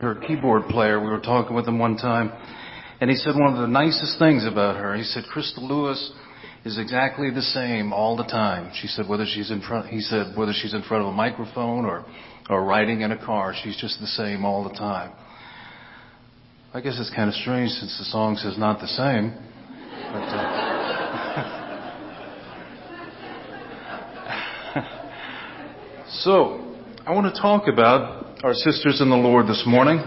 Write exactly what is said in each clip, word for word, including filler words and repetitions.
her keyboard player. We were talking with him one time, and he said one of the nicest things about her. He said, Crystal Lewis is exactly the same all the time. She said whether she's in front, he said whether she's in front of a microphone or, or riding in a car, she's just the same all the time. I guess it's kind of strange since the song says not the same. But, uh, so, I want to talk about our sisters in the Lord this morning.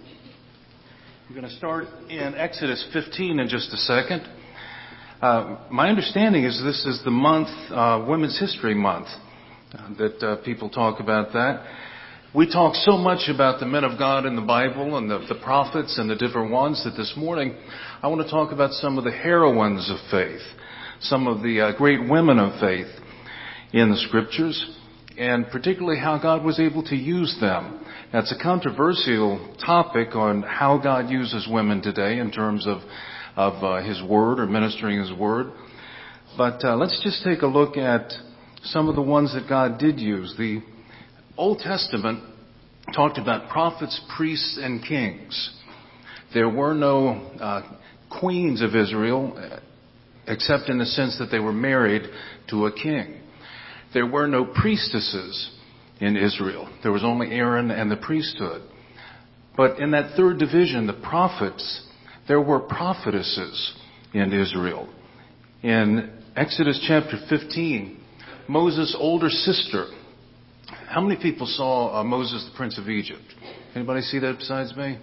We're going to start in Exodus fifteen in just a second. Uh, my understanding is this is the month, uh, Women's History Month, uh, that uh, people talk about that. We talk so much about the men of God in the Bible and the, the prophets and the different ones that this morning I want to talk about some of the heroines of faith, some of the uh, great women of faith in the Scriptures, and particularly how God was able to use them. That's a controversial topic on how God uses women today in terms of, of uh, His Word or ministering His Word. But uh, let's just take a look at some of the ones that God did use. The Old Testament talked about prophets, priests, and kings. There were no uh, queens of Israel, except in the sense that they were married to a king. There were no priestesses in Israel. There was only Aaron and the priesthood. But in that third division, the prophets, there were prophetesses in Israel. In Exodus chapter fifteen, Moses' older sister. How many people saw uh, Moses, the Prince of Egypt? Anybody see that besides me?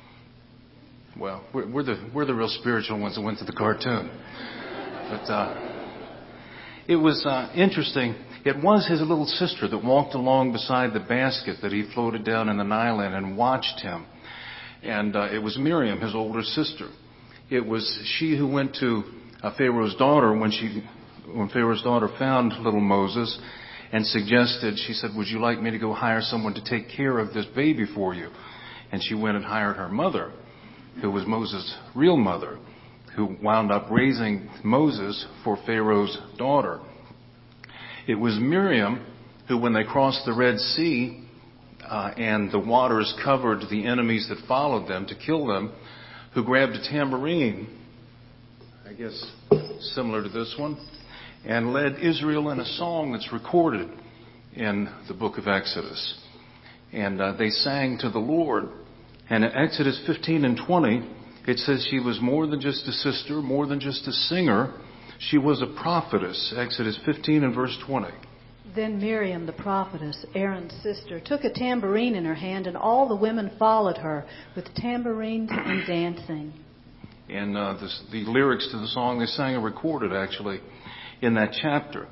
Well, we're, we're the we're the real spiritual ones that went to the cartoon. But uh, it was uh, interesting. It was his little sister that walked along beside the basket that he floated down in the Nile in and watched him. And uh, it was Miriam, his older sister. It was she who went to uh, Pharaoh's daughter when she when Pharaoh's daughter found little Moses and suggested, she said, would you like me to go hire someone to take care of this baby for you? And she went and hired her mother, who was Moses' real mother, who wound up raising Moses for Pharaoh's daughter. It was Miriam who, when they crossed the Red Sea uh, and the waters covered the enemies that followed them to kill them, who grabbed a tambourine, I guess similar to this one, and led Israel in a song that's recorded in the book of Exodus. And uh, they sang to the Lord. And in Exodus fifteen and twenty, it says she was more than just a sister, more than just a singer. She was a prophetess. Exodus fifteen and verse twenty. Then Miriam, the prophetess, Aaron's sister, took a tambourine in her hand, and all the women followed her with tambourines and dancing. And uh, this, the lyrics to the song they sang are recorded, actually, in that chapter.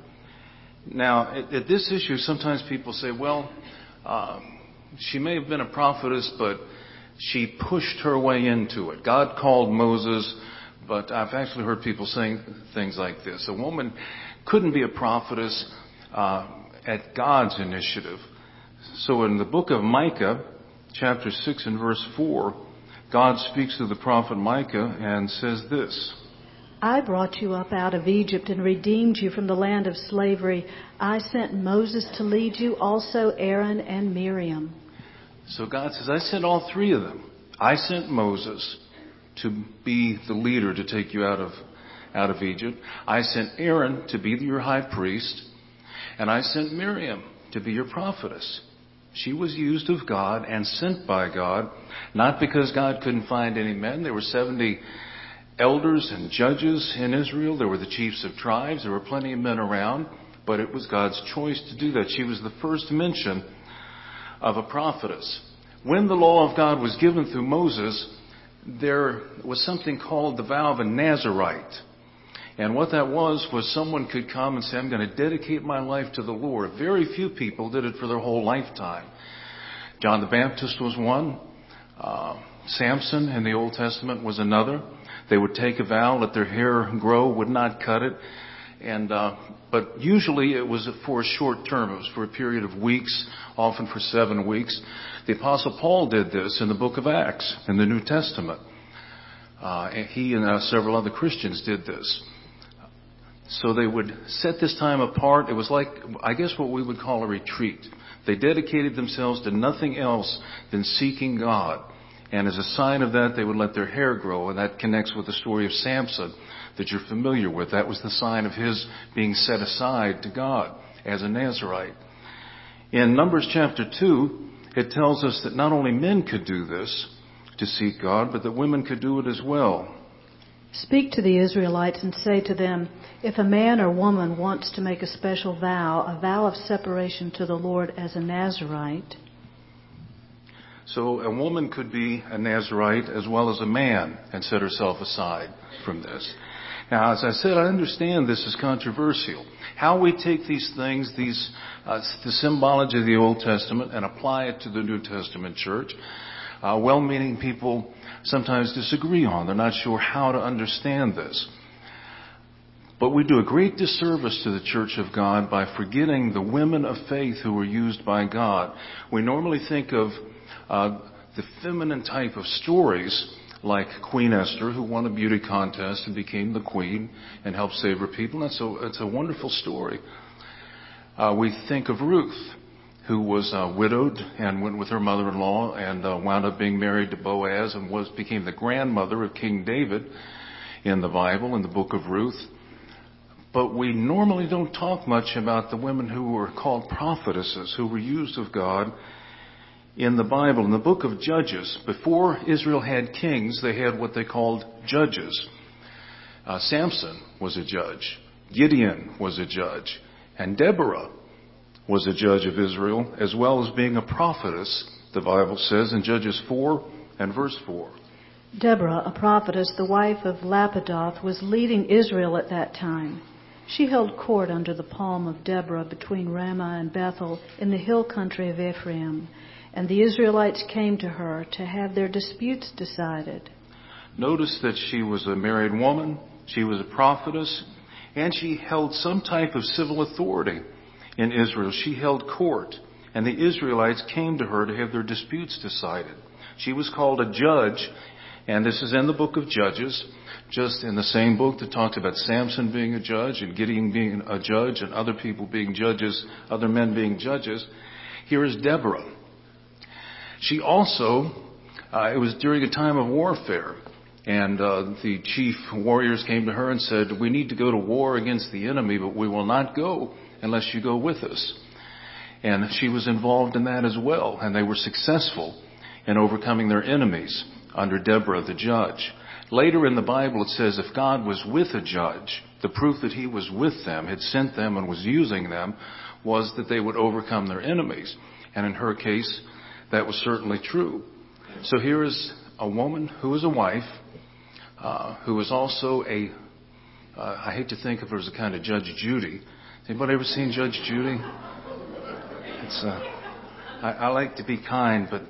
Now, at, at this issue, sometimes people say, well, uh, she may have been a prophetess, but she pushed her way into it. God called Moses, but I've actually heard people saying things like this. A woman couldn't be a prophetess uh, at God's initiative. So in the book of Micah, chapter six and verse four, God speaks to the prophet Micah and says this. I brought you up out of Egypt and redeemed you from the land of slavery. I sent Moses to lead you, also Aaron and Miriam. So God says, I sent all three of them. I sent Moses to be the leader to take you out of, out of Egypt. I sent Aaron to be your high priest. And I sent Miriam to be your prophetess. She was used of God and sent by God, not because God couldn't find any men. There were seventy elders and judges in Israel. There were the chiefs of tribes. There were plenty of men around, but it was God's choice to do that. She was the first mention of a prophetess. When the law of God was given through Moses, there was something called the vow of a Nazirite. And what that was, was someone could come and say, I'm going to dedicate my life to the Lord. Very few people did it for their whole lifetime. John the Baptist was one. Uh, Samson in the Old Testament was another. They would take a vow, let their hair grow, would not cut it. And uh, but usually it was for a short term. It was for a period of weeks, often for seven weeks. The Apostle Paul did this in the book of Acts in the New Testament. Uh, and he and uh, several other Christians did this. So they would set this time apart. It was like, I guess, what we would call a retreat. They dedicated themselves to nothing else than seeking God And as a sign of that, they would let their hair grow. And that connects with the story of Samson that you're familiar with. That was the sign of his being set aside to God as a Nazirite. In Numbers chapter two, it tells us that not only men could do this to seek God, but that women could do it as well. Speak to the Israelites and say to them, if a man or woman wants to make a special vow, a vow of separation to the Lord as a Nazirite. So a woman could be a Nazirite as well as a man and set herself aside from this. Now, as I said, I understand this is controversial. How we take these things, these uh, the symbology of the Old Testament, and apply it to the New Testament church, uh, well-meaning people sometimes disagree on. They're not sure how to understand this. But we do a great disservice to the Church of God by forgetting the women of faith who were used by God. We normally think of uh, the feminine type of stories like Queen Esther, who won a beauty contest and became the queen and helped save her people. That's a, it's a wonderful story. Uh, we think of Ruth, who was uh, widowed and went with her mother-in-law and uh, wound up being married to Boaz and was became the grandmother of King David in the Bible, in the book of Ruth. But we normally don't talk much about the women who were called prophetesses, who were used of God in the Bible. In the book of Judges, before Israel had kings, they had what they called judges. Uh, Samson was a judge. Gideon was a judge. And Deborah was a judge of Israel, as well as being a prophetess, the Bible says in Judges four and verse four. Deborah, a prophetess, the wife of Lapidoth, was leading Israel at that time. She held court under the palm of Deborah between Ramah and Bethel in the hill country of Ephraim. And the Israelites came to her to have their disputes decided. Notice that she was a married woman, she was a prophetess, and she held some type of civil authority in Israel. She held court, and the Israelites came to her to have their disputes decided. She was called a judge, and this is in the book of Judges, just in the same book that talks about Samson being a judge and Gideon being a judge and other people being judges, other men being judges. Here is Deborah. She also, uh, it was during a time of warfare, and uh, the chief warriors came to her and said, we need to go to war against the enemy, but we will not go unless you go with us. And she was involved in that as well, and they were successful in overcoming their enemies under Deborah the judge. Later in the Bible it says if God was with a judge, the proof that he was with them, had sent them and was using them, was that they would overcome their enemies. And in her case, that was certainly true. So here is a woman who is a wife, uh, who is also a, uh, I hate to think of her as a kind of Judge Judy. Anybody ever seen Judge Judy? It's, uh, I, I like to be kind, but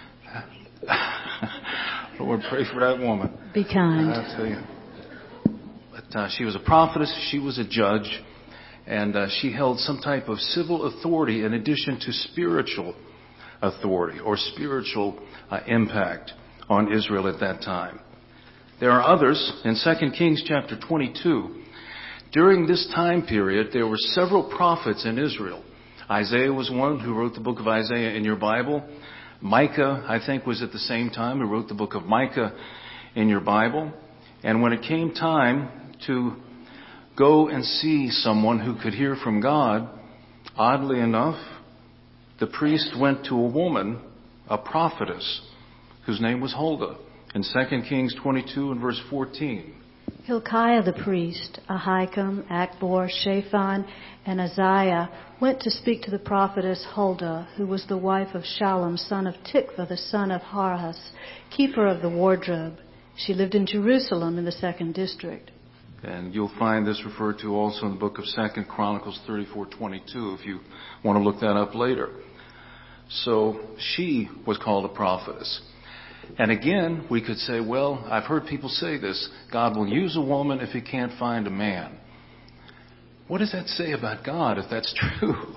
Lord, pray for that woman. Be kind. I tell you. But uh, she was a prophetess. She was a judge, and uh, she held some type of civil authority in addition to spiritual authority or spiritual uh, impact on Israel at that time. There are others in Second Kings chapter twenty-two. During this time period, there were several prophets in Israel. Isaiah was one who wrote the book of Isaiah in your Bible. Micah, I think, was at the same time who wrote the book of Micah in your Bible. And when it came time to go and see someone who could hear from God, oddly enough, the priest went to a woman, a prophetess, whose name was Huldah, in Second Kings twenty-two and verse fourteen. Hilkiah the priest, Ahikam, Akbor, Shaphan, and Uzziah went to speak to the prophetess Huldah, who was the wife of Shallum, son of Tikvah, the son of Harhas, keeper of the wardrobe. She lived in Jerusalem in the second district. And you'll find this referred to also in the book of Second Chronicles thirty-four twenty-two, if you want to look that up later. So she was called a prophetess. And again, we could say, well, I've heard people say this, God will use a woman if he can't find a man. What does that say about God if that's true?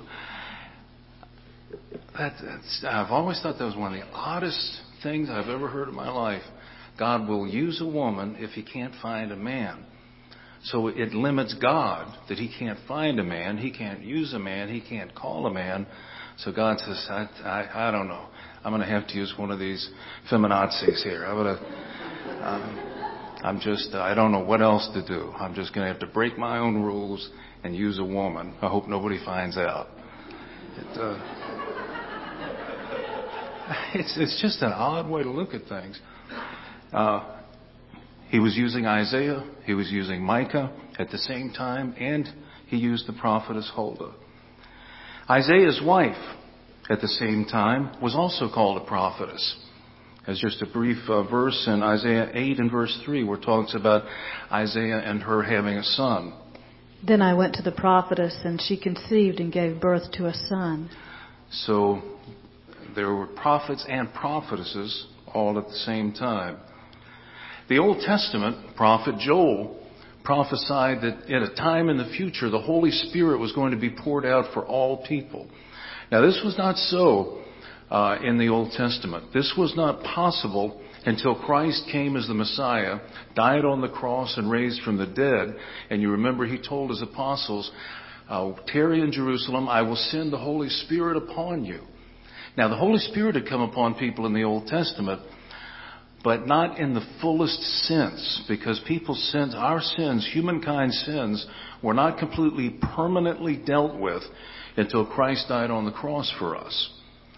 That, that's, I've always thought that was one of the oddest things I've ever heard in my life. God will use a woman if he can't find a man. So it limits God that he can't find a man, he can't use a man, he can't call a man. So God says, I, I, I don't know. I'm going to have to use one of these feminazis here. I'm going to, um, I'm just, I don't know what else to do. I'm just going to have to break my own rules and use a woman. I hope nobody finds out. It, uh, it's, it's just an odd way to look at things. Uh, he was using Isaiah. He was using Micah at the same time, and he used the prophetess Huldah. Isaiah's wife, at the same time, was also called a prophetess. As just a brief uh, verse in Isaiah eight and verse three, where it talks about Isaiah and her having a son. Then I went to the prophetess, and she conceived and gave birth to a son. So there were prophets and prophetesses all at the same time. The Old Testament prophet Joel prophesied that at a time in the future, the Holy Spirit was going to be poured out for all people. Now, this was not so uh, in the Old Testament. This was not possible until Christ came as the Messiah, died on the cross, and raised from the dead. And you remember he told his apostles, uh, tarry in Jerusalem, I will send the Holy Spirit upon you. Now, the Holy Spirit had come upon people in the Old Testament, but not in the fullest sense, because people's sins, our sins, humankind's sins, were not completely permanently dealt with until Christ died on the cross for us.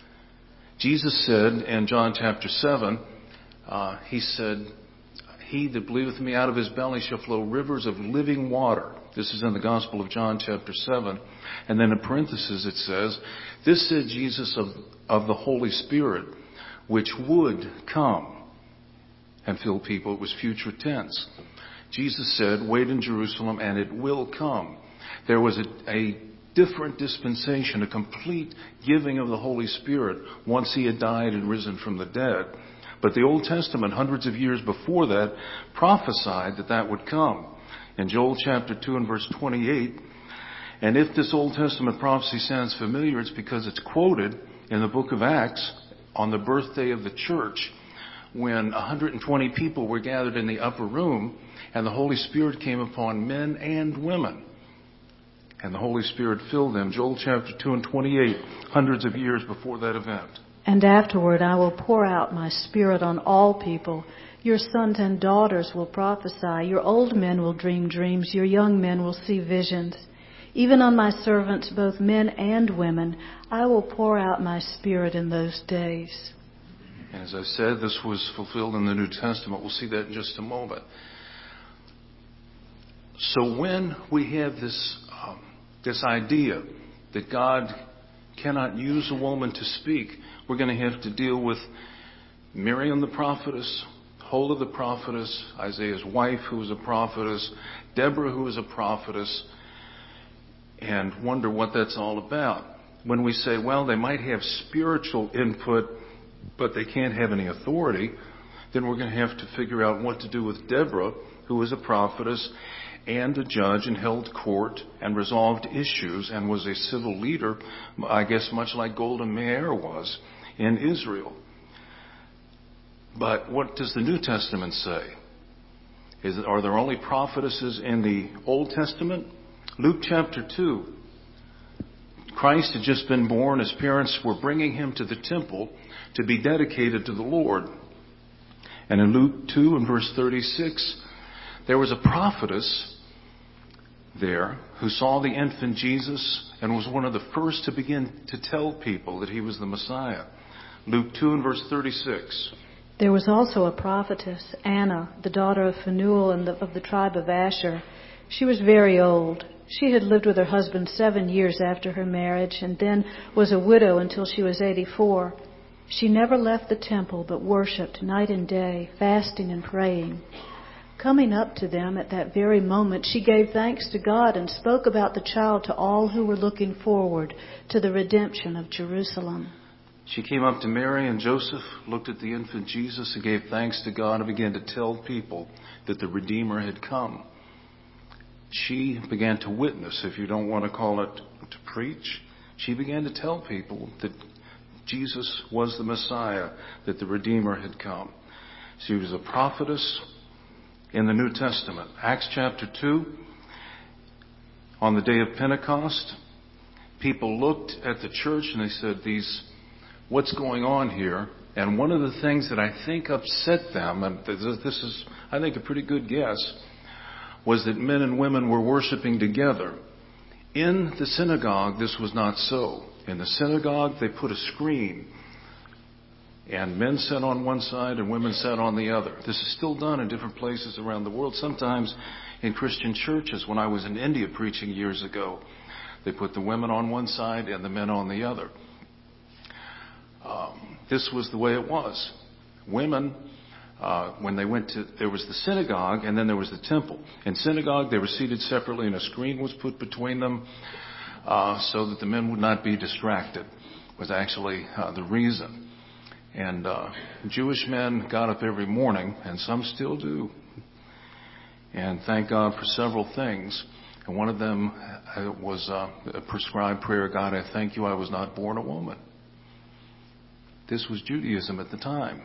Jesus said in John chapter seven, uh, he said, he that believeth me, out of his belly shall flow rivers of living water. This is in the Gospel of John chapter seven. And then in parentheses it says, this said Jesus of, of the Holy Spirit, which would come and fill people. It was future tense. Jesus said, wait in Jerusalem and it will come. There was a, a different dispensation, a complete giving of the Holy Spirit once he had died and risen from the dead. But the Old Testament, hundreds of years before that, prophesied that that would come. In Joel chapter two and verse twenty-eight, and if this Old Testament prophecy sounds familiar, it's because it's quoted in the book of Acts on the birthday of the church, when one hundred twenty people were gathered in the upper room, and the Holy Spirit came upon men and women. And the Holy Spirit filled them. Joel chapter two and twenty-eight, hundreds of years before that event. And afterward I will pour out my Spirit on all people. Your sons and daughters will prophesy. Your old men will dream dreams. Your young men will see visions. Even on my servants, both men and women, I will pour out my Spirit in those days. And as I said, this was fulfilled in the New Testament. We'll see that in just a moment. So when we have this um, this idea that God cannot use a woman to speak, we're going to have to deal with Miriam the prophetess, Huldah the prophetess, Isaiah's wife who was a prophetess, Deborah who was a prophetess, and wonder what that's all about. When we say, well, they might have spiritual input, but they can't have any authority, then we're going to have to figure out what to do with Deborah, who was a prophetess and a judge and held court and resolved issues and was a civil leader, I guess much like Golda Meir was in Israel. But what does the New Testament say? Is it, are there only prophetesses in the Old Testament? Luke chapter two. Christ had just been born. His parents were bringing him to the temple to be dedicated to the Lord. And in Luke two and verse thirty-six, there was a prophetess there who saw the infant Jesus and was one of the first to begin to tell people that he was the Messiah. Luke two and verse thirty-six. There was also a prophetess, Anna, the daughter of Phanuel and the, of the tribe of Asher. She was very old. She had lived with her husband seven years after her marriage and then was a widow until she was eighty-four. She never left the temple but worshipped night and day, fasting and praying. Coming up to them at that very moment, she gave thanks to God and spoke about the child to all who were looking forward to the redemption of Jerusalem. She came up to Mary and Joseph, looked at the infant Jesus, and gave thanks to God and began to tell people that the Redeemer had come. She began to witness, if you don't want to call it to preach. She began to tell people that Jesus was the Messiah, that the Redeemer had come. She was a prophetess in the New Testament. Acts chapter two, on the day of Pentecost, people looked at the church and they said, "These, what's going on here?" And one of the things that I think upset them, and this is, I think, a pretty good guess, was that men and women were worshiping together. In the synagogue, this was not so. In the synagogue, they put a screen, and men sat on one side and women sat on the other. This is still done in different places around the world. Sometimes in Christian churches, when I was in India preaching years ago, they put the women on one side and the men on the other. Um, this was the way it was. Women, uh, when they went to, there was the synagogue and then there was the temple. In synagogue, they were seated separately and a screen was put between them uh, so that the men would not be distracted, was actually uh, the reason. And uh, Jewish men got up every morning, and some still do, and thank God for several things. And one of them was uh, a prescribed prayer: "God, I thank you I was not born a woman." This was Judaism at the time.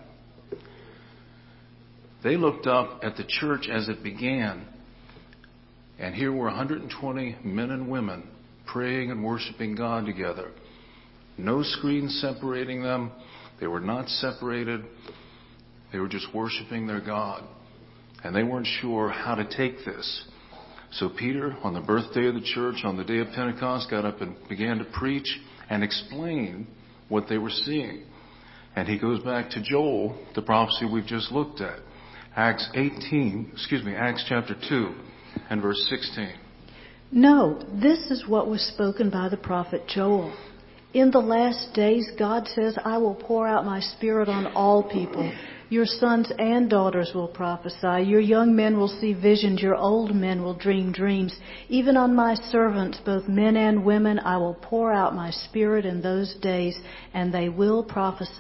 They looked up at the church as it began, and here were one hundred twenty men and women praying and worshiping God together. No screen separating them. They were not separated. They were just worshiping their God. And they weren't sure how to take this. So Peter, on the birthday of the church, on the day of Pentecost, got up and began to preach and explain what they were seeing. And he goes back to Joel, the prophecy we've just looked at. Acts eighteen, excuse me, Acts chapter two and verse sixteen. No, this is what was spoken by the prophet Joel. In the last days, God says, I will pour out my Spirit on all people. Your sons and daughters will prophesy. Your young men will see visions. Your old men will dream dreams. Even on my servants, both men and women, I will pour out my Spirit in those days, and they will prophesy.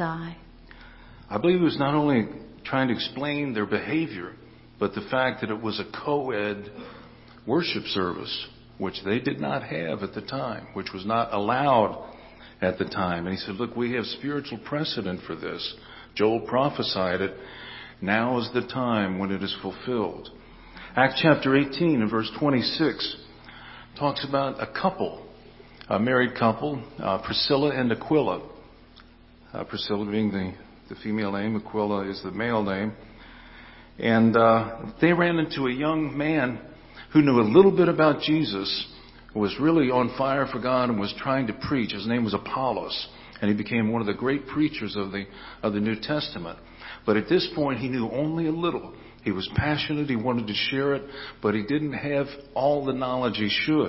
I believe he was not only trying to explain their behavior, but the fact that it was a co-ed worship service, which they did not have at the time, which was not allowed at the time. And he said, look, we have spiritual precedent for this. Joel prophesied it. Now is the time when it is fulfilled. Acts chapter eighteen and verse twenty-six talks about a couple, a married couple, uh, Priscilla and Aquila. Uh, Priscilla being the, the female name, Aquila is the male name. And uh, they ran into a young man who knew a little bit about Jesus, was really on fire for God and was trying to preach. His name was Apollos, and he became one of the great preachers of the of the New Testament. But at this point, he knew only a little. He was passionate. He wanted to share it, but he didn't have all the knowledge he should.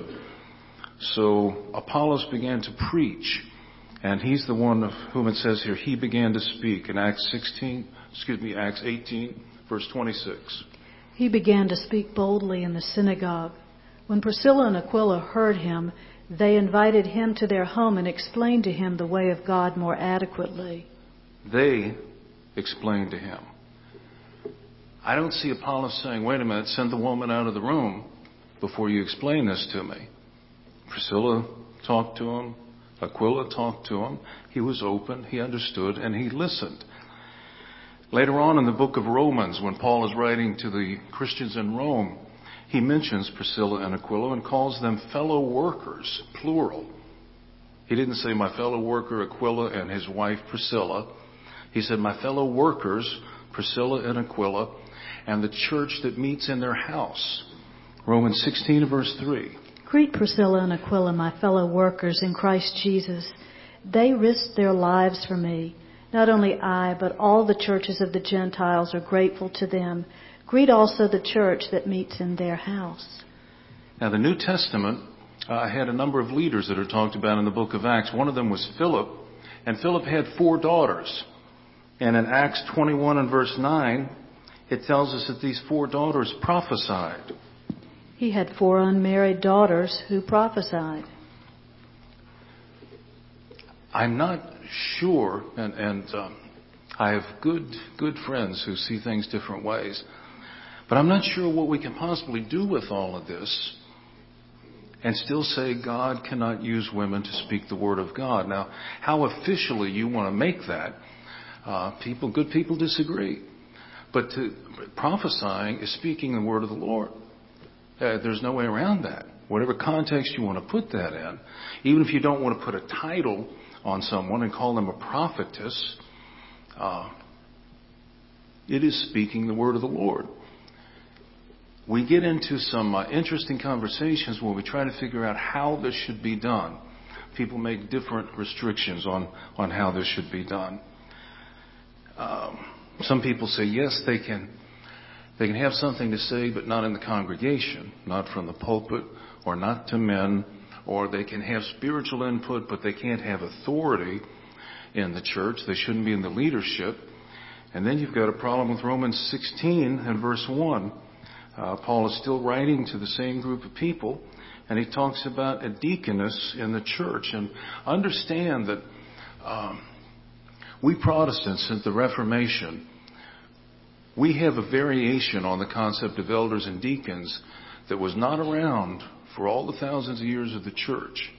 So Apollos began to preach, and he's the one of whom it says here, he began to speak in Acts sixteen, excuse me, Acts eighteen, verse twenty-six. He began to speak boldly in the synagogue. When Priscilla and Aquila heard him, they invited him to their home and explained to him the way of God more adequately. They explained to him. I don't see Apollos saying, wait a minute, send the woman out of the room before you explain this to me. Priscilla talked to him. Aquila talked to him. He was open. He understood, and he listened. Later on in the book of Romans, when Paul is writing to the Christians in Rome, he mentions Priscilla and Aquila and calls them fellow workers, plural. He didn't say my fellow worker Aquila and his wife Priscilla. He said my fellow workers, Priscilla and Aquila, and the church that meets in their house. Romans sixteen verse three. Greet Priscilla and Aquila, my fellow workers in Christ Jesus. They risked their lives for me. Not only I, but all the churches of the Gentiles are grateful to them. Greet also the church that meets in their house. Now, the New Testament uh, had a number of leaders that are talked about in the book of Acts. One of them was Philip, and Philip had four daughters. And in Acts twenty-one and verse nine, it tells us that these four daughters prophesied. He had four unmarried daughters who prophesied. I'm not sure, and, and um, I have good, good friends who see things different ways. But I'm not sure what we can possibly do with all of this and still say God cannot use women to speak the word of God. Now, how officially you want to make that, uh, people, good people disagree. But to, prophesying is speaking the word of the Lord. Uh, there's no way around that. whatever context you want to put that in, even if you don't want to put a title on someone and call them a prophetess, uh, it is speaking the word of the Lord. We get into some uh, interesting conversations when we try to figure out how this should be done. People make different restrictions on, on how this should be done. Um, some people say, yes, they can, they can have something to say, but not in the congregation, not from the pulpit, or not to men, or they can have spiritual input, but they can't have authority in the church. They shouldn't be in the leadership. And then you've got a problem with Romans sixteen and verse one. Uh, Paul is still writing to the same group of people, and he talks about a deaconess in the church. And understand that um, we Protestants at the Reformation, we have a variation on the concept of elders and deacons that was not around for all the thousands of years of the church.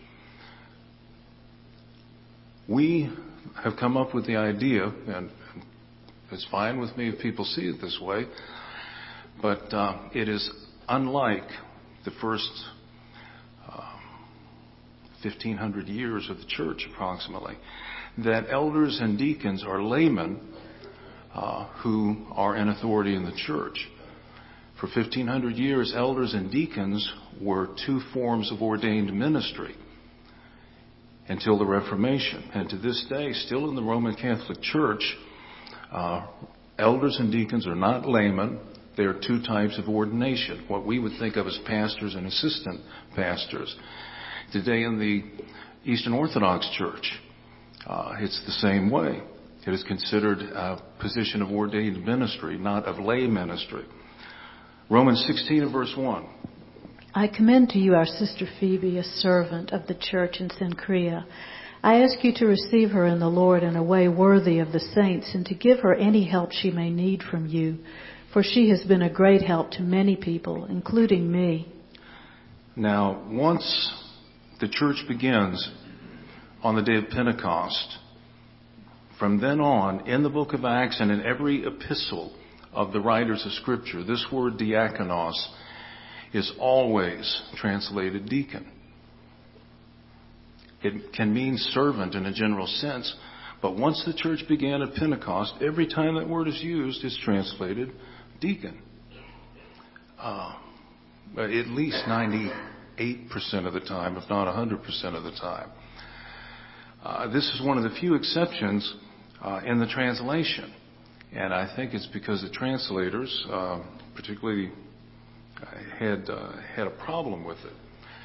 We have come up with the idea, and it's fine with me if people see it this way, but uh, it is unlike the first uh, fifteen hundred years of the church approximately, that elders and deacons are laymen uh, who are in authority in the church. For fifteen hundred years, elders and deacons were two forms of ordained ministry until the Reformation. And to this day, still in the Roman Catholic Church, uh, elders and deacons are not laymen. There are two types of ordination, what we would think of as pastors and assistant pastors. Today in the Eastern Orthodox Church, uh, it's the same way. It is considered a position of ordained ministry, not of lay ministry. Romans sixteen and verse one. I commend to you our sister Phoebe, a servant of the church in Cenchrea. I ask you to receive her in the Lord in a way worthy of the saints, and to give her any help she may need from you, for she has been a great help to many people, including me. Now, once the church begins on the day of Pentecost, from then on, in the book of Acts and in every epistle of the writers of Scripture, this word diakonos is always translated deacon. It can mean servant in a general sense, but once the church began at Pentecost, every time that word is used, it's translated deacon. Uh, at least ninety-eight percent of the time, if not one hundred percent of the time. Uh, this is one of the few exceptions uh, in the translation. And I think it's because the translators, uh, particularly, had uh, had a problem with it.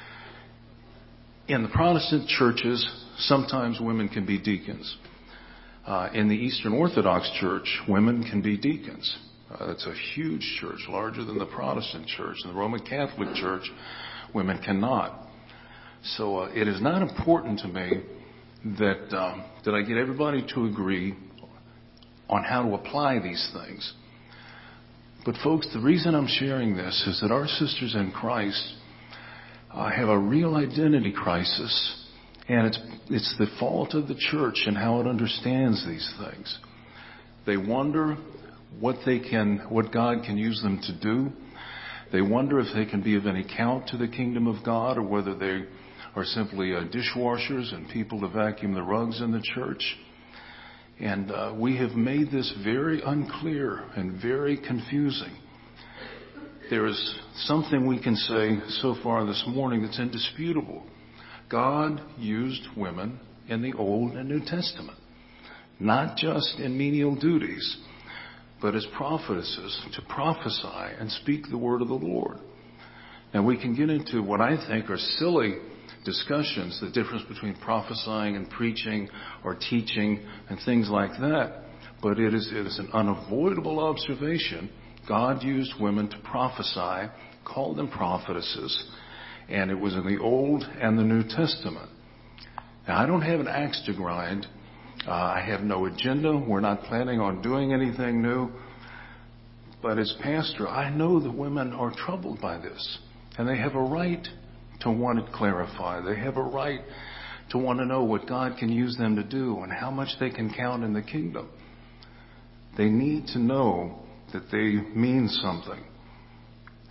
In the Protestant churches, sometimes women can be deacons. Uh, in the Eastern Orthodox Church, women can be deacons. Uh, it's a huge church, larger than the Protestant church. In the Roman Catholic Church, women cannot. So uh, it is not important to me that um, that I get everybody to agree on how to apply these things. But folks, the reason I'm sharing this is that our sisters in Christ uh, have a real identity crisis, and it's it's the fault of the church and how it understands these things. They wonder what they can, what God can use them to do. They wonder if they can be of any count to the kingdom of God, or whether they are simply uh, dishwashers and people to vacuum the rugs in the church. And uh, we have made this very unclear and very confusing. There is something we can say so far this morning that's indisputable. God used women in the Old and New Testament, not just in menial duties, but as prophetesses to prophesy and speak the word of the Lord. Now we can get into what I think are silly discussions, the difference between prophesying and preaching or teaching and things like that. But it is, it is an unavoidable observation. God used women to prophesy, called them prophetesses, and it was in the Old and the New Testament. Now, I don't have an axe to grind. Uh, I have no agenda. We're not planning on doing anything new. But as pastor, I know the women are troubled by this, and they have a right to want it clarified. They have a right to want to know what God can use them to do and how much they can count in the kingdom. They need to know that they mean something.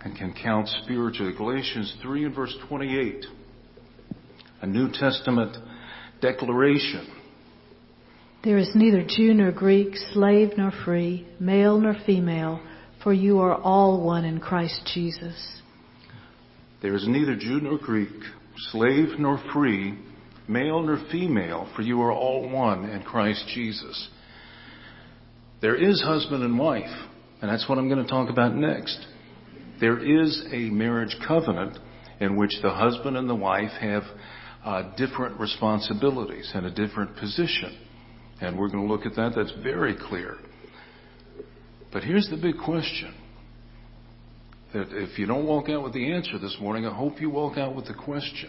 and can count spiritually. Galatians three and verse twenty-eight. A New Testament declaration. There is neither Jew nor Greek, slave nor free, male nor female, for you are all one in Christ Jesus. There is neither Jew nor Greek, slave nor free, male nor female, for you are all one in Christ Jesus. There is husband and wife, and that's what I'm going to talk about next. There is a marriage covenant in which the husband and the wife have uh, different responsibilities and a different position. And we're going to look at that. That's very clear. But here's the big question. That if you don't walk out with the answer this morning, I hope you walk out with the question.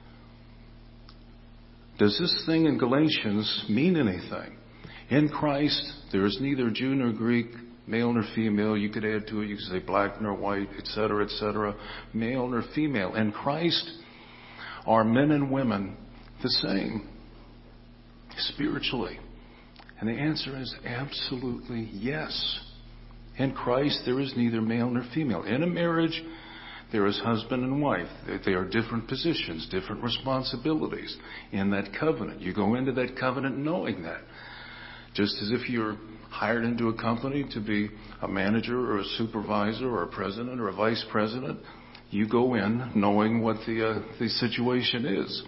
Does this thing in Galatians mean anything? In Christ, there is neither Jew nor Greek, male nor female. You could add to it, you could say black nor white, et cetera, et cetera. Male nor female. In Christ, are men and women the same spiritually? And the answer is absolutely yes. In Christ, there is neither male nor female. In a marriage, there is husband and wife. They are different positions, different responsibilities in that covenant. You go into that covenant knowing that. Just as if you're hired into a company to be a manager or a supervisor or a president or a vice president, you go in knowing what the, uh, the situation is.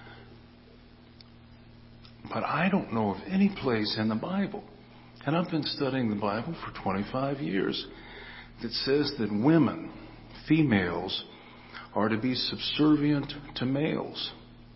But I don't know of any place in the Bible, and I've been studying the Bible for twenty-five years, that says that women, females, are to be subservient to males.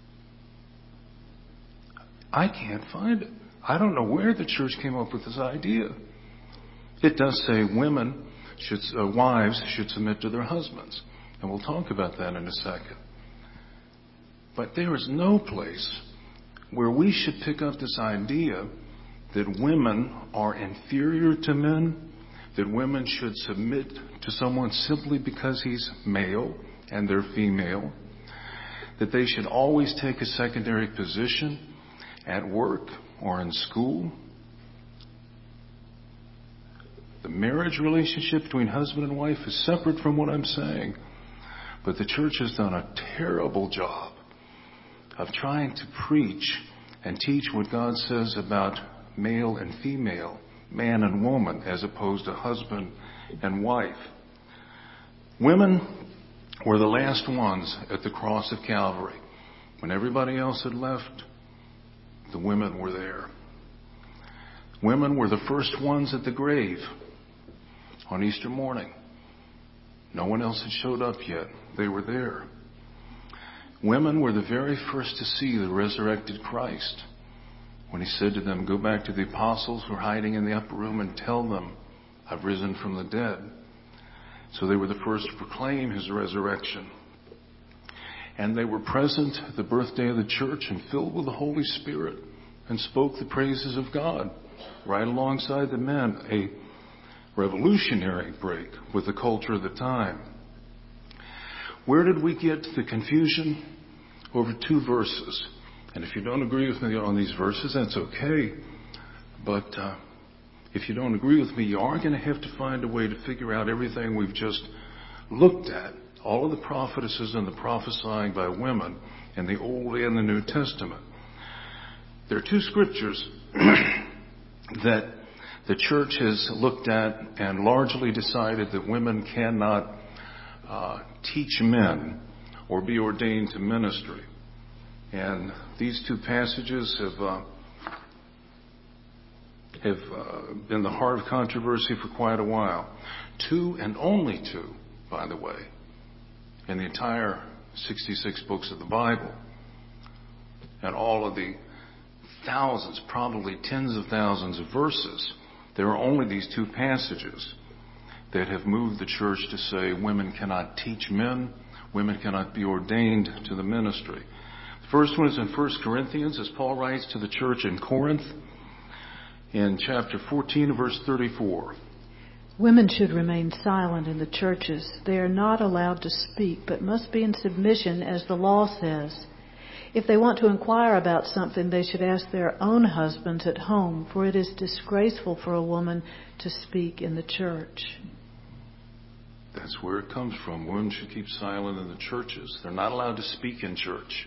I can't find it. I don't know where the church came up with this idea. It does say women should, uh, wives should submit to their husbands, and we'll talk about that in a second. But there is no place where we should pick up this idea that women are inferior to men, that women should submit to someone simply because he's male and they're female, that they should always take a secondary position at work or in school. The marriage relationship between husband and wife is separate from what I'm saying, but the church has done a terrible job of trying to preach and teach what God says about male and female, man and woman, as opposed to husband and wife. Women were the last ones at the cross of Calvary. When everybody else had left, the women were there. Women were the first ones at the grave on Easter morning. No one else had showed up yet. They were there. Women were the very first to see the resurrected Christ when he said to them, go back to the apostles who are hiding in the upper room and tell them, I've risen from the dead. So they were the first to proclaim his resurrection. And they were present at the birthday of the church and filled with the Holy Spirit and spoke the praises of God right alongside the men. A revolutionary break with the culture of the time. Where did we get the confusion? Over two verses. And if you don't agree with me on these verses, that's okay. But uh, if you don't agree with me, you are going to have to find a way to figure out everything we've just looked at. All of the prophetesses and the prophesying by women in the Old and the New Testament. There are two scriptures that the church has looked at and largely decided that women cannot uh, teach men or be ordained to ministry. And these two passages have uh, have uh, been the heart of controversy for quite a while. Two, and only two, by the way, in the entire sixty-six books of the Bible. And all of the thousands, probably tens of thousands of verses, there are only these two passages that have moved the church to say women cannot teach men, women cannot be ordained to the ministry. The first one is in First Corinthians, as Paul writes to the church in Corinth, in chapter fourteen, verse thirty-four. Women should remain silent in the churches. They are not allowed to speak, but must be in submission, as the law says. If they want to inquire about something, they should ask their own husbands at home, for it is disgraceful for a woman to speak in the church. That's where it comes from. Women should keep silent in the churches. They're not allowed to speak in church.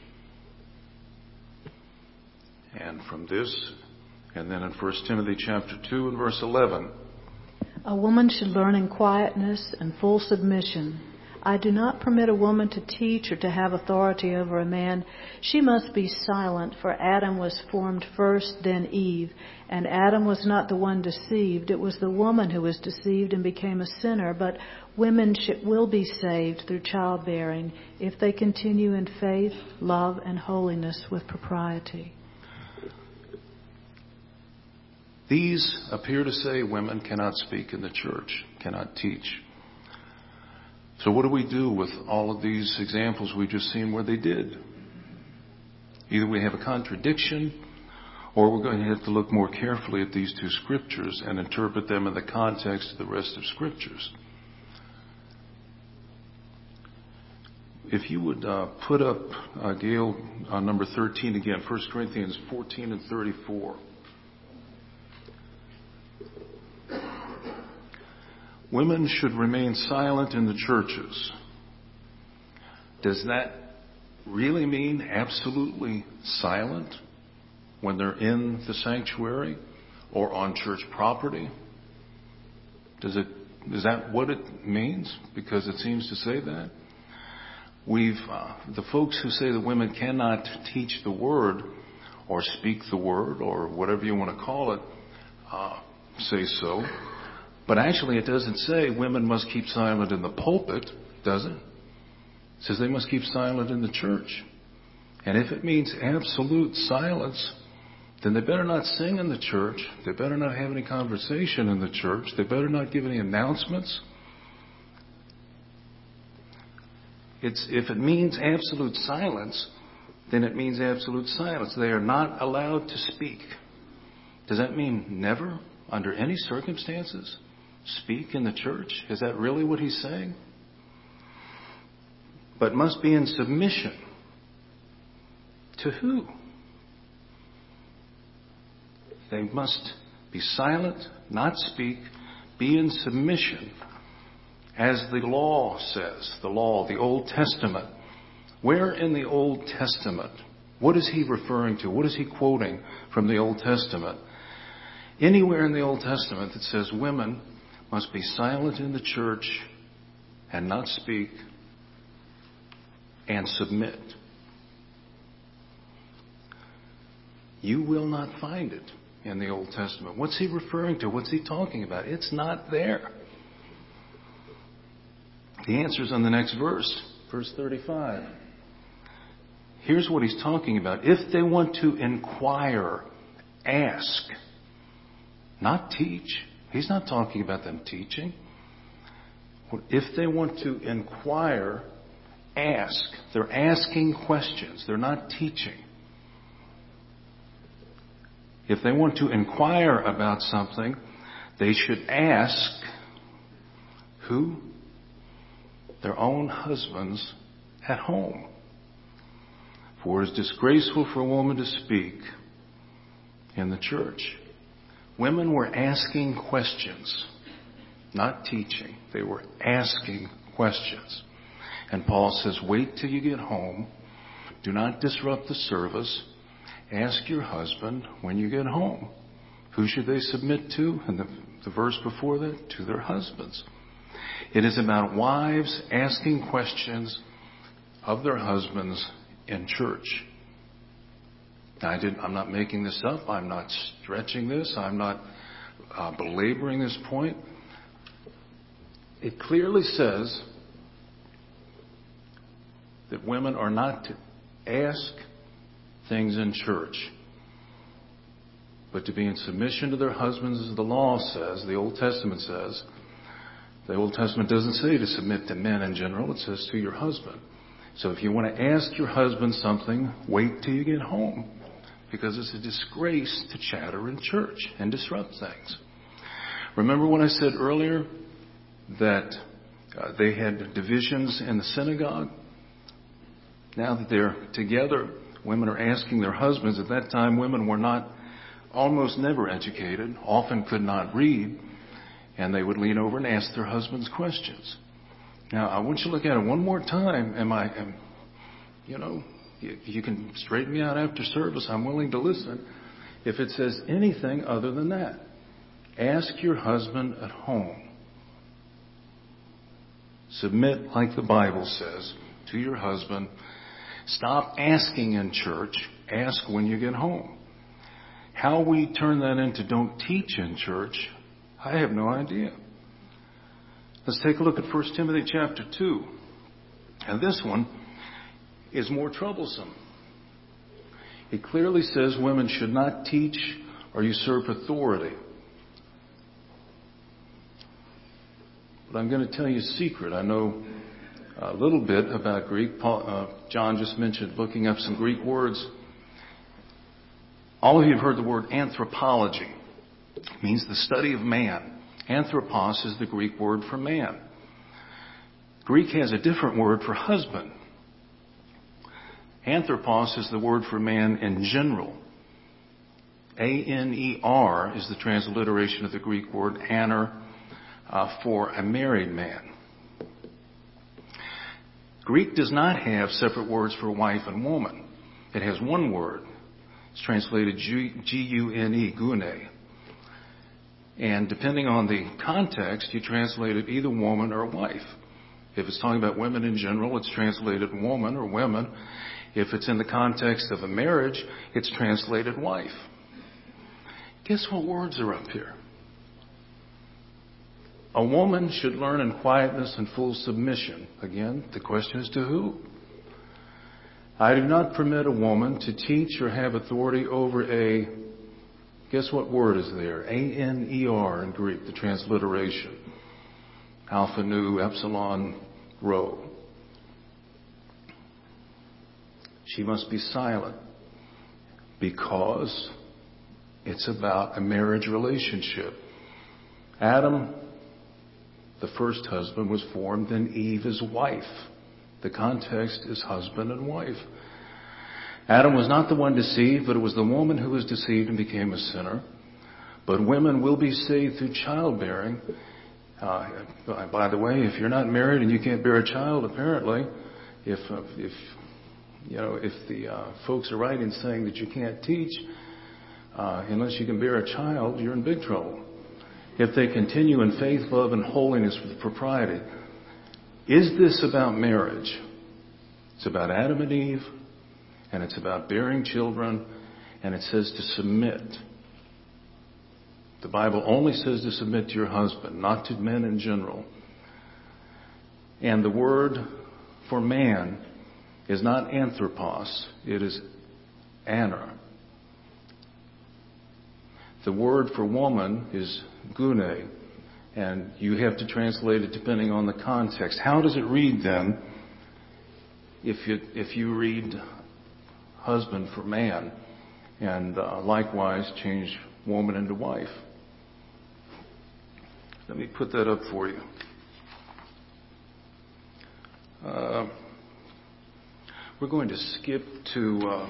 And from this, and then in First Timothy chapter two and verse eleven, a woman should learn in quietness and full submission. I do not permit a woman to teach or to have authority over a man. She must be silent, for Adam was formed first, then Eve. And Adam was not the one deceived. It was the woman who was deceived and became a sinner. But women should, will be saved through childbearing if they continue in faith, love, and holiness with propriety. These appear to say women cannot speak in the church, cannot teach. So what do we do with all of these examples we've just seen where they did? Either we have a contradiction, or we're going to have to look more carefully at these two scriptures and interpret them in the context of the rest of scriptures. If you would uh, put up, uh, Gail, uh, number thirteen again, First Corinthians fourteen and thirty-four. Women should remain silent in the churches. Does that really mean absolutely silent when they're in the sanctuary or on church property? Does it, is that what it means? Because it seems to say that. We've, uh, the folks who say that women cannot teach the word or speak the word or whatever you want to call it, uh, say so. But actually, it doesn't say women must keep silent in the pulpit, does it? It says they must keep silent in the church. And if it means absolute silence, then they better not sing in the church. They better not have any conversation in the church. They better not give any announcements. It's, if it means absolute silence, then it means absolute silence. They are not allowed to speak. Does that mean never, under any circumstances, speak in the church? Is that really what he's saying? But must be in submission. To who? They must be silent, not speak, be in submission. As the law says, the law, the Old Testament. Where in the Old Testament? What is he referring to? What is he quoting from the Old Testament? Anywhere in the Old Testament that says women must be silent in the church and not speak and submit. You will not find it in the Old Testament. What's he referring to? What's he talking about? It's not there. The answer's on the next verse, verse thirty-five. Here's what he's talking about. If they want to inquire, ask, not teach. He's not talking about them teaching. If they want to inquire, ask. They're asking questions. They're not teaching. If they want to inquire about something, they should ask who? Their own husbands at home. For it is disgraceful for a woman to speak in the church. Women were asking questions, not teaching. They were asking questions. And Paul says, wait till you get home. Do not disrupt the service. Ask your husband when you get home. Who should they submit to? And the, the verse before that, to their husbands. It is about wives asking questions of their husbands in church. Now, I didn't, I'm not making this up. I'm not stretching this. I'm not uh, belaboring this point. It clearly says that women are not to ask things in church, but to be in submission to their husbands, as the law says, the Old Testament says. The Old Testament doesn't say to submit to men in general. It says to your husband. So if you want to ask your husband something, wait till you get home. Because it's a disgrace to chatter in church and disrupt things. Remember when I said earlier that uh, they had divisions in the synagogue? Now that they're together, women are asking their husbands. At that time, women were not, almost never educated, often could not read, and they would lean over and ask their husbands questions. Now, I want you to look at it one more time. Am I, am, you know, you, you can straighten me out after service. I'm willing to listen. If it says anything other than that, ask your husband at home. Submit like the Bible says to your husband. Stop asking in church. Ask when you get home. How we turn that into don't teach in church, I have no idea. Let's take a look at First Timothy chapter two. And this one is more troublesome. It clearly says women should not teach or usurp authority. But I'm going to tell you a secret. I know a little bit about Greek. Paul, uh, John just mentioned looking up some Greek words. All of you have heard the word anthropology. It means the study of man. Anthropos is the Greek word for man. Greek has a different word for husband. Anthropos is the word for man in general. A N E R is the transliteration of the Greek word aner uh, for a married man. Greek does not have separate words for wife and woman. It has one word. It's translated G U N E, gune. And depending on the context, you translate it either woman or wife. If it's talking about women in general, it's translated woman or women. If it's in the context of a marriage, it's translated wife. Guess what words are up here? A woman should learn in quietness and full submission. Again, the question is to who? I do not permit a woman to teach or have authority over a, guess what word is there? A N E R in Greek, the transliteration. Alpha, Nu, Epsilon, Rho. She must be silent because it's about a marriage relationship. Adam, the first husband, was formed, then Eve, his wife. The context is husband and wife. Adam was not the one deceived, but it was the woman who was deceived and became a sinner. But women will be saved through childbearing. Uh, by the way, if you're not married and you can't bear a child, apparently, if uh, if you know if the uh, folks are right in saying that you can't teach uh, unless you can bear a child, you're in big trouble. If they continue in faith, love, and holiness with propriety. Is this about marriage? It's about Adam and Eve, and it's about bearing children, and it says to submit. The Bible only says to submit to your husband, not to men in general. And the word for man is not anthropos, it is aner. The word for woman is gune, and you have to translate it depending on the context. How does it read then if you, if you read husband for man and uh, likewise change woman into wife? Let me put that up for you. Uh, we're going to skip to uh,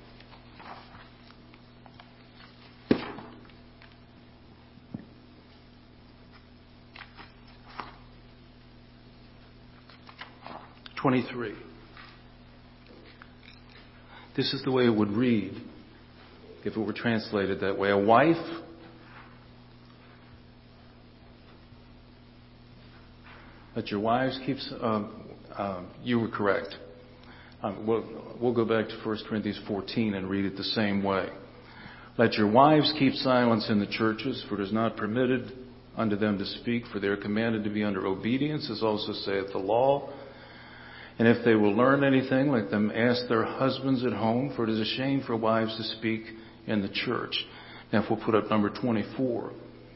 twenty-three. This is the way it would read if it were translated that way. A wife let your wives keep. Um, um, you were correct. Um, we'll, we'll go back to First Corinthians fourteen and read it the same way. Let your wives keep silence in the churches, for it is not permitted unto them to speak, for they are commanded to be under obedience, as also saith the law. And if they will learn anything, let them ask their husbands at home, for it is a shame for wives to speak in the church. Now, if we'll put up number twenty-four.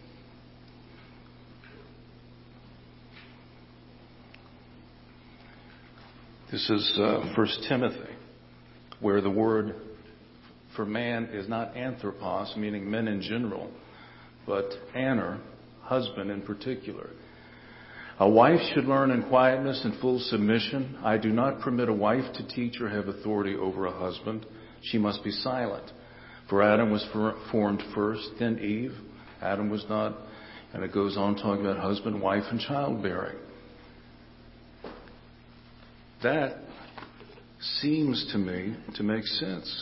This is uh, First Timothy, where the word for man is not anthropos, meaning men in general, but aner, husband in particular. A wife should learn in quietness and full submission. I do not permit a wife to teach or have authority over a husband. She must be silent. For Adam was formed first, then Eve. Adam was not, and it goes on talking about husband, wife, and childbearing. That seems to me to make sense.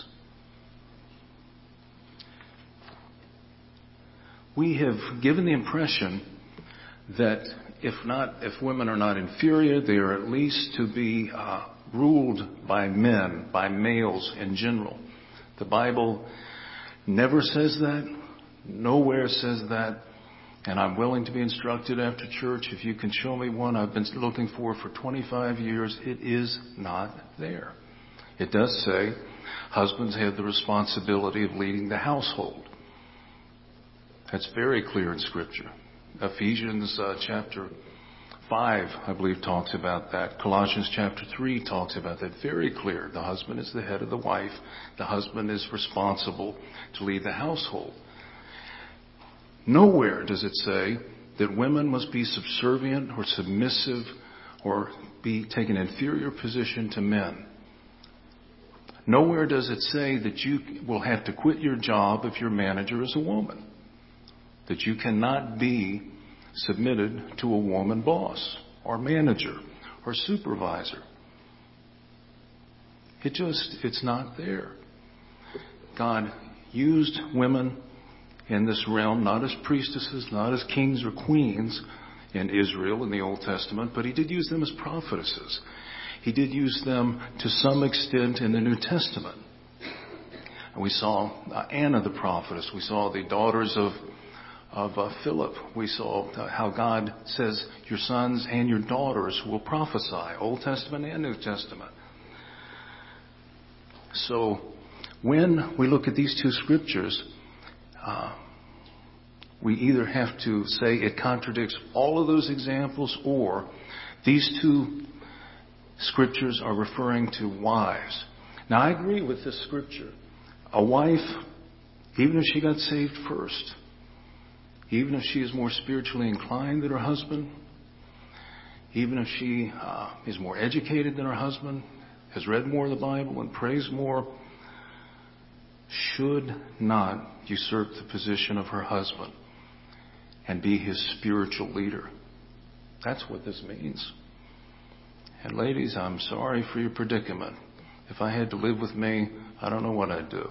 We have given the impression that if not, if women are not inferior, they are at least to be uh, ruled by men, by males in general. The Bible never says that, nowhere says that, and I'm willing to be instructed after church. If you can show me one I've been looking for for twenty-five years, it is not there. It does say husbands have the responsibility of leading the household. That's very clear in Scripture. Ephesians uh, chapter five, I believe, talks about that. Colossians chapter three talks about that. Very clear. The husband is the head of the wife. The husband is responsible to lead the household. Nowhere does it say that women must be subservient or submissive or be take an inferior position to men. Nowhere does it say that you will have to quit your job if your manager is a woman. That you cannot be submitted to a woman boss or manager or supervisor. It just, it's not there. God used women in this realm, not as priestesses, not as kings or queens in Israel in the Old Testament, but He did use them as prophetesses. He did use them to some extent in the New Testament. And we saw uh, Anna the prophetess. We saw the daughters of of uh, Philip. We saw uh, how God says your sons and your daughters will prophesy, Old Testament and New Testament. So when we look at these two scriptures, uh, we either have to say it contradicts all of those examples, or these two scriptures are referring to wives. Now, I agree with this scripture. A wife, even if she got saved first, even if she is more spiritually inclined than her husband, even if she uh, is more educated than her husband, has read more of the Bible and prays more, should not usurp the position of her husband and be his spiritual leader. That's what this means. And ladies, I'm sorry for your predicament. If I had to live with me, I don't know what I'd do.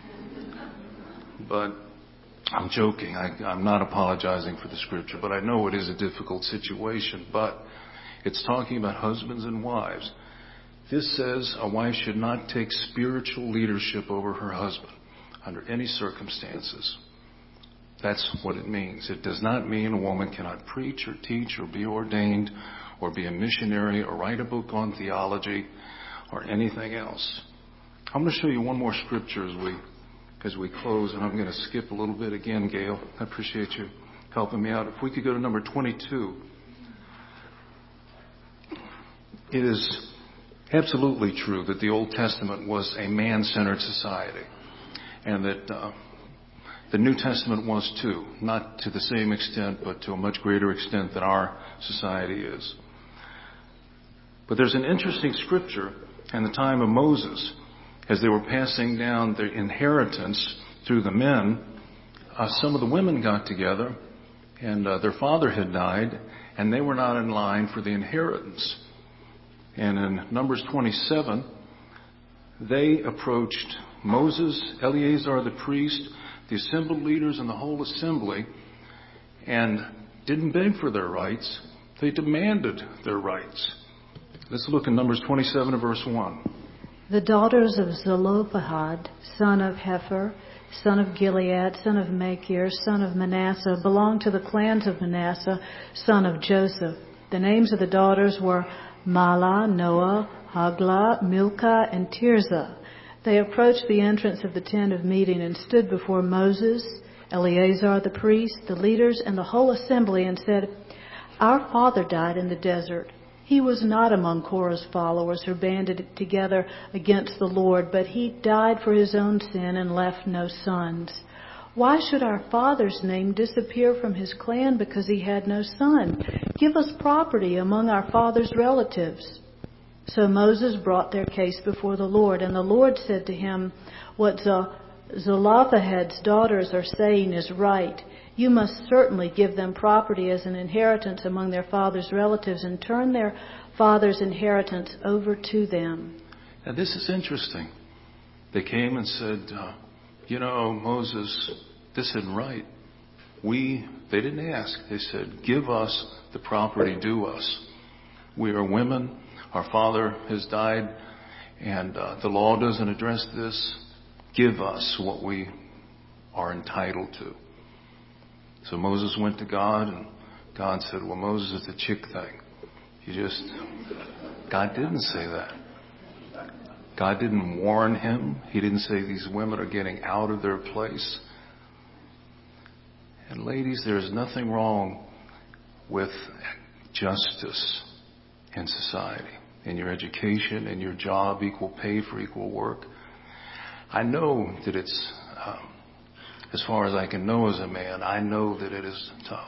But I'm joking. I, I'm not apologizing for the scripture, but I know it is a difficult situation. But it's talking about husbands and wives. This says a wife should not take spiritual leadership over her husband under any circumstances. That's what it means. It does not mean a woman cannot preach or teach or be ordained or be a missionary or write a book on theology or anything else. I'm going to show you one more scripture as we as we close, and I'm going to skip a little bit again, Gail. I appreciate you helping me out. If we could go to number twenty-two. It is absolutely true that the Old Testament was a man-centered society, and that uh, the New Testament was too, not to the same extent, but to a much greater extent than our society is. But there's an interesting scripture in the time of Moses, as they were passing down their inheritance through the men. Uh, some of the women got together, and uh, their father had died, and they were not in line for the inheritance. And in Numbers twenty-seven, they approached Moses, Eleazar the priest, the assembled leaders, and the whole assembly, and didn't beg for their rights. They demanded their rights. Let's look in Numbers twenty-seven and verse one. The daughters of Zelophehad, son of Hepher, son of Gilead, son of Machir, son of Manasseh, belonged to the clans of Manasseh, son of Joseph. The names of the daughters were Mahlah, Noah, Haglah, Milcah, and Tirzah. They approached the entrance of the tent of meeting and stood before Moses, Eleazar the priest, the leaders, and the whole assembly, and said, "Our father died in the desert. He was not among Korah's followers who banded together against the Lord, but he died for his own sin and left no sons. Why should our father's name disappear from his clan because he had no son? Give us property among our father's relatives." So Moses brought their case before the Lord, and the Lord said to him, "What Zelophehad's daughters are saying is right. You must certainly give them property as an inheritance among their father's relatives and turn their father's inheritance over to them. Now this is interesting. They came and said, uh, you know, Moses, this isn't right. We, they didn't ask. They said, give us the property due us. We are women. Our father has died, and uh, the law doesn't address this. Give us what we are entitled to. So Moses went to God, and God said, well, Moses, it's a chick thing. You just, God didn't say that. God didn't warn him. He didn't say these women are getting out of their place. And ladies, there's nothing wrong with justice in society, in your education, in your job, equal pay for equal work. I know that it's, um, as far as I can know as a man, I know that it is tough.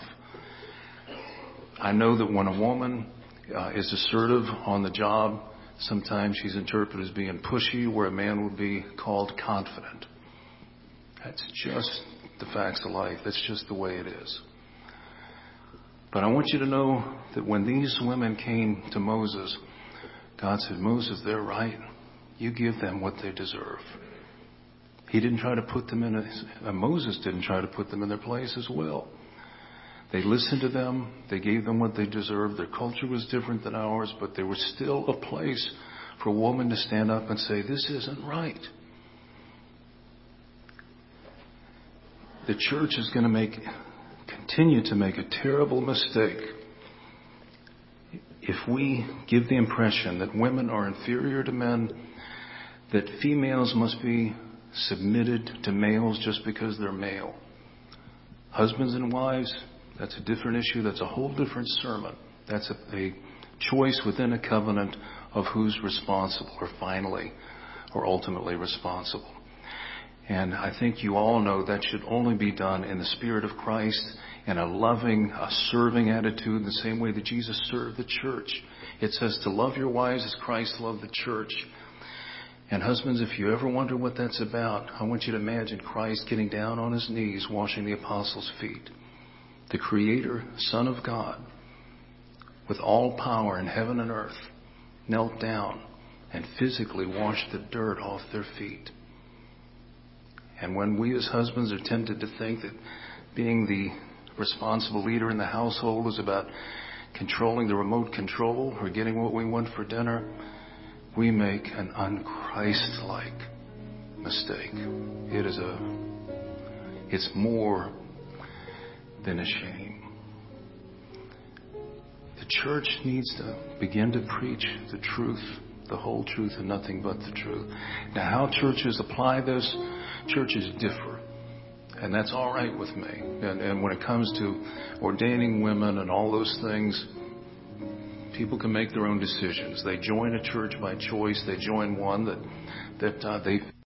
I know that when a woman uh, is assertive on the job, sometimes she's interpreted as being pushy, where a man would be called confident. That's just the facts of life. That's just the way it is. But I want you to know that when these women came to Moses, God said, Moses, they're right. You give them what they deserve. He didn't try to put them in a, uh, Moses didn't try to put them in their place as well. They listened to them. They gave them what they deserved. Their culture was different than ours, but there was still a place for a woman to stand up and say, this isn't right. The church is going to make, continue to make a terrible mistake if we give the impression that women are inferior to men, that females must be submitted to males just because they're male. Husbands and wives, that's a different issue. That's a whole different sermon. That's a, a choice within a covenant of who's responsible or finally or ultimately responsible. And I think you all know that should only be done in the spirit of Christ, in a loving, a serving attitude, in the same way that Jesus served the church. It says to love your wives as Christ loved the church. And husbands, if you ever wonder what that's about, I want you to imagine Christ getting down on his knees, washing the apostles' feet. The Creator, Son of God, with all power in heaven and earth, knelt down and physically washed the dirt off their feet. And when we as husbands are tempted to think that being the responsible leader in the household is about controlling the remote control or getting what we want for dinner, we make an un-Christ-like mistake. It is a, it's more than a shame. The church needs to begin to preach the truth, the whole truth and nothing but the truth. Now, how churches apply this, churches differ. And that's all right with me. And, and when it comes to ordaining women and all those things, people can make their own decisions. They join a church by choice. They join one that, that uh, they